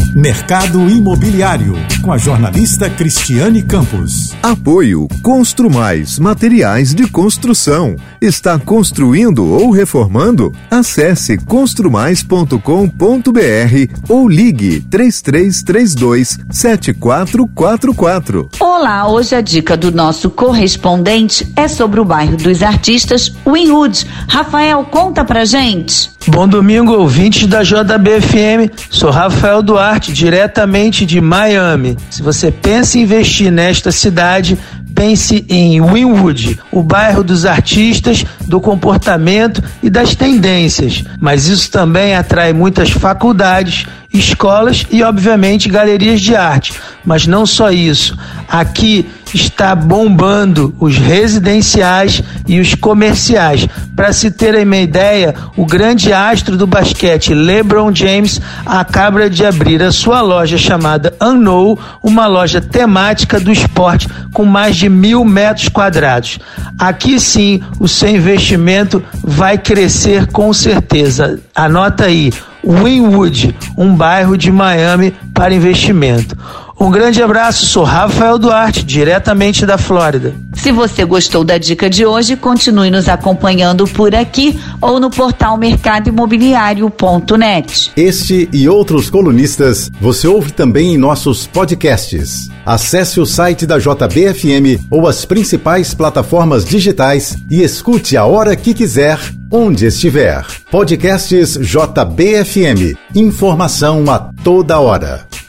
Mercado Imobiliário, com a jornalista Cristiane Campos. Apoio Construmais, materiais de construção. Está construindo ou reformando? Acesse construmais.com.br ou ligue 3332-7444. Olá, hoje a dica do nosso correspondente é sobre o bairro dos artistas, Wynwood. Rafael, conta pra gente. Bom domingo, ouvintes da JBFM. Sou Rafael Duarte, diretamente de Miami. Se você pensa em investir nesta cidade, pense em Wynwood, o bairro dos artistas, do comportamento e das tendências. Mas isso também atrai muitas faculdades, escolas e, obviamente, galerias de arte. Mas não só isso. Aqui está bombando os residenciais e os comerciais. Para se terem uma ideia, o grande astro do basquete LeBron James acaba de abrir a sua loja chamada Unknown, uma loja temática do esporte com mais de 1.000 metros quadrados. Aqui sim, o seu investimento vai crescer com certeza. Anota aí, Wynwood, um bairro de Miami para investimento. Um grande abraço, sou Rafael Duarte, diretamente da Flórida. Se você gostou da dica de hoje, continue nos acompanhando por aqui ou no portal mercadoimobiliario.net. Este e outros colunistas você ouve também em nossos podcasts. Acesse o site da JBFM ou as principais plataformas digitais e escute a hora que quiser, onde estiver. Podcasts JBFM. Informação a toda hora.